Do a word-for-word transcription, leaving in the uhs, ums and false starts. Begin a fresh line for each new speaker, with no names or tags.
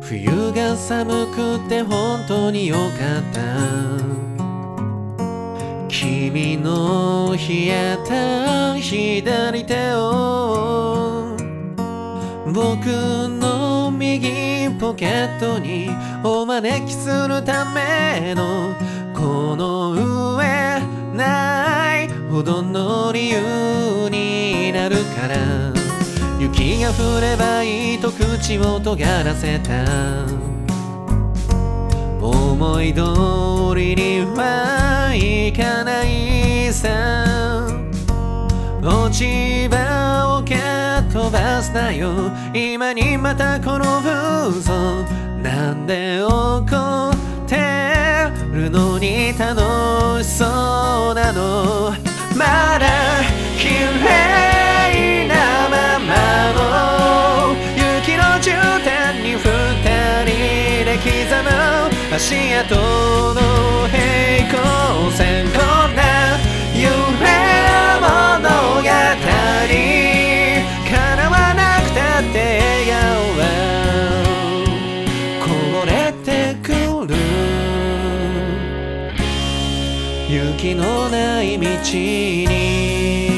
冬が寒くて本当によかった。君の冷えた左手を僕の右ポケットにお招きするためのこの上ないほどの理由になるから。雪が降ればいいと口を尖らせた。思い通りにはいかないさ。落ち葉を蹴っ飛ばすなよ。今にまたこの嘘なんで怒ってるのに楽しそうなの。まだ綺麗なままの雪の絨毯に二人で刻む足跡の平行線。こんな夢物語叶わなくたって笑顔はこぼれてくる。雪のない道に